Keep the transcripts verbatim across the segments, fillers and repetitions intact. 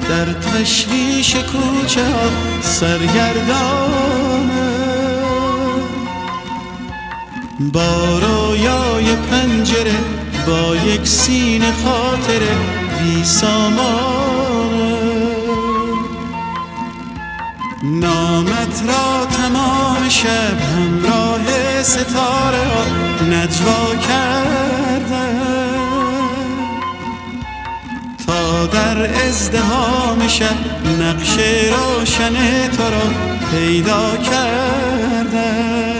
در تشویش کوچه ها سرگردانه، با رویای پنجره با یک سینه خاطره بی سامانه. نامت را تمام شب همراه ستاره ها نجوا کردن، تا در ازدحام شب نقش روشن تو را پیدا کردن.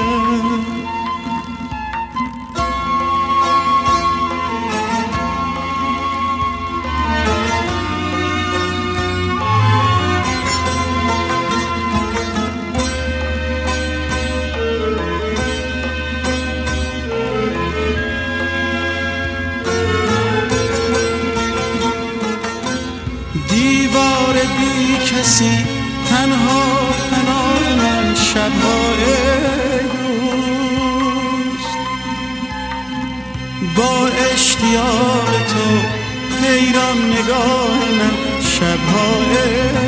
دیوار بی کسی تنها پناه من شب‌های دوست، با اشتیاق تو حیران نگاه من شب‌های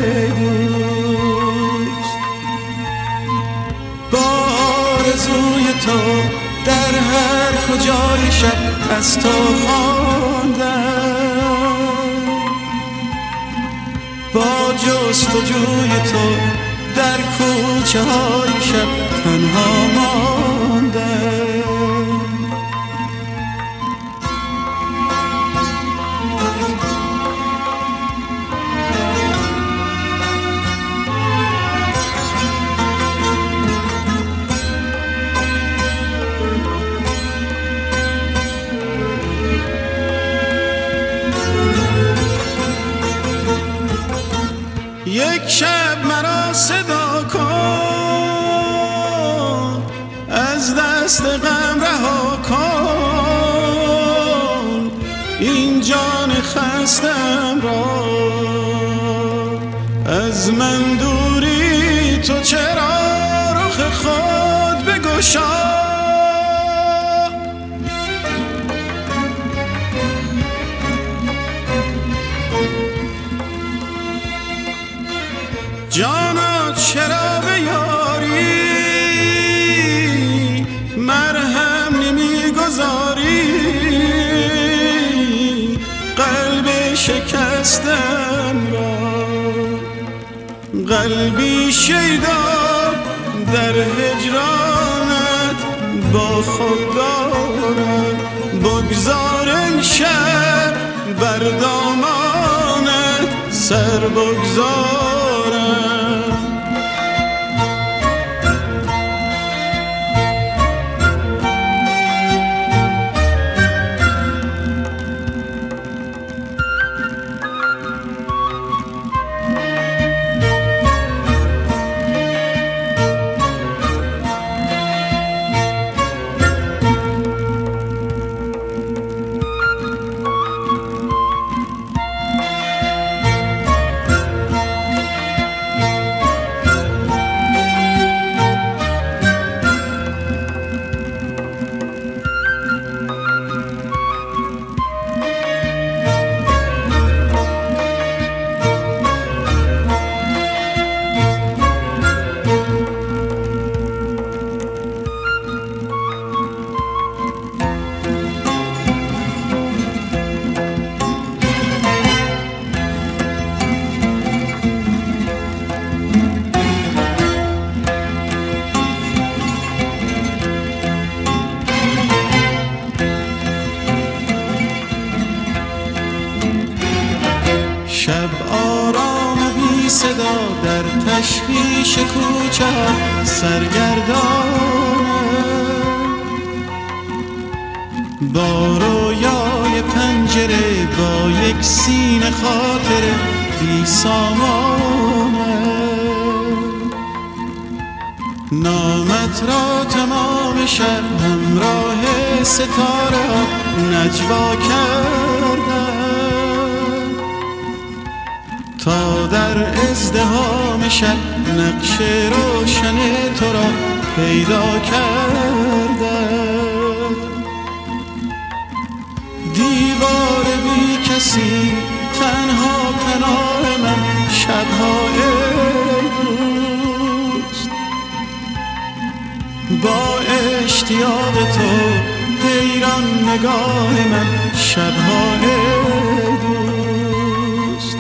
دوست، با آرزوی تو در هر کجای شب از تو خواندم، با جستجوی تو در کوچه های شب تنها ماندم. یک شب مرا صدا کن، از دست غم رها کن این جان خستم را. از من دوری تو چرا رخ خود بگشا، جانا چرا به یاری مرهم نمیگذاری، قلب شکستم را قلبی شیدا در هجرانت با خود دارم. بگذار امشب بر دامانت سر بگذارم. شب آرام بی صدا در تشویش کوچه سرگردانه، با رویای پنجره با یک سینه خاطره بی سامانه. نامت را تمام شب همراه ستاره نجوا کردم، تا در ازدحام شب نقش روشن تو را پیدا کردم. دیوار بی کسی تنها پناه من شب‌های دوست. با اشتیاق تو حیران نگاه من شب‌های دوست.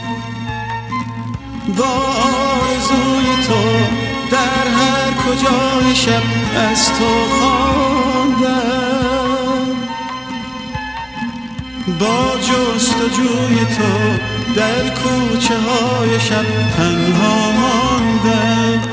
با آرزوی تو در هر کجای شب از تو خواندم. با جستجوی تو در کوچه های شب تنها ماندم.